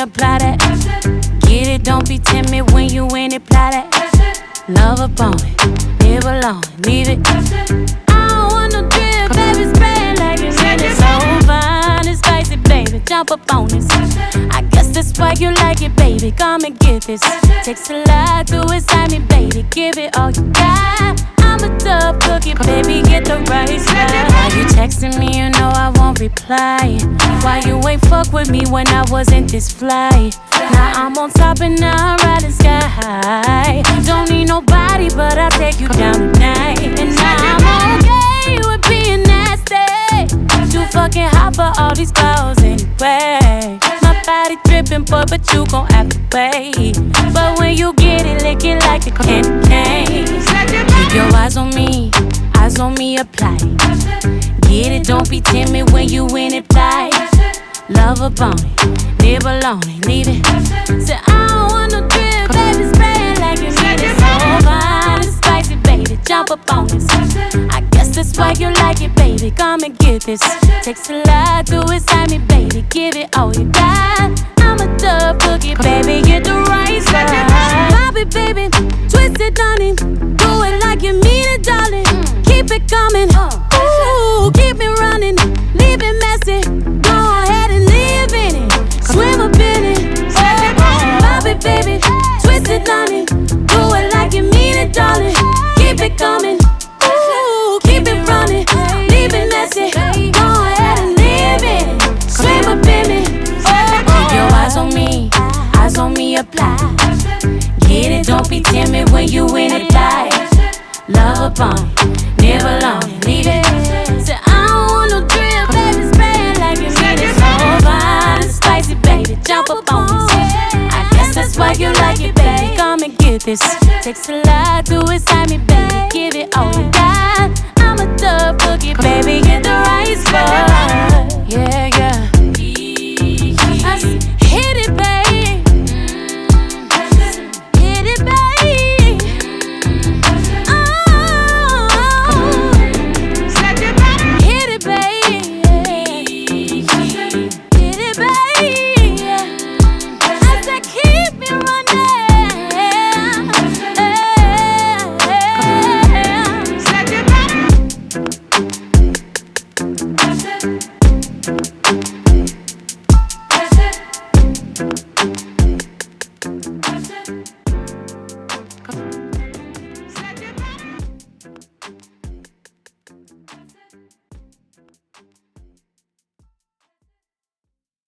apply that. Get it, don't be timid when you in it, apply that. Love upon it, live alone, leave it. I don't want no drip, baby, spray like it's really so fine and spicy, baby. Jump up on this. I guess that's why you like it, baby. Come and get this. Takes a lot to excite me, baby. Give it all you got. I'm a tough cookie, baby. Get the right spot. Why you texting me? You know I won't reply. Why you ain't fuck with me when I wasn't this fly? Now I'm on top and now I'm riding sky high. Don't need nobody, but I'll take you down tonight. And now I'm okay with being nasty. Too fucking hot for all these girls anyway. My body dripping, boy, but you gon' have to pay. But when you get it, lick it like a candy cane. Keep your eyes on me, apply. Get it, don't be timid when you in it, apply. Love upon it, live alone and leave it. Say I don't want no drip, baby, spray like you need it. So fine and spicy, baby, jump up on this. I guess that's why you like it, baby. Come and get this. Takes a lot to excite me, baby. Give it all you got. I'm a tough cookie, baby. Get the right spot. Pop it, baby, twist it, honey. Do it like you mean it, darling. Keep it coming, ooh, keep it running. Leave it messy, go ahead and live in it. Swim up in it, pop it, baby, twist it, honey. Do it like you mean it, darling. Keep it coming, ooh, keep it running. Leave it messy, go ahead and live in it. Swim up in it. Keep your eyes on me, apply. Get it, don't be timid when you in it, apply. Love upon it, live alone and leave it. Say I don't want no drip, baby, spray like you mean it. So fine and spicy, baby, jump up on this. I guess that's why you like it, baby. Come and get this. Takes a lot to excite me, baby. Give it all you got. I'm a tough cookie, baby. Get the right spot. Yeah, yeah. Hit it, baby. Hit it, baby. Hit it, baby. Hit it, baby. I said keep me running.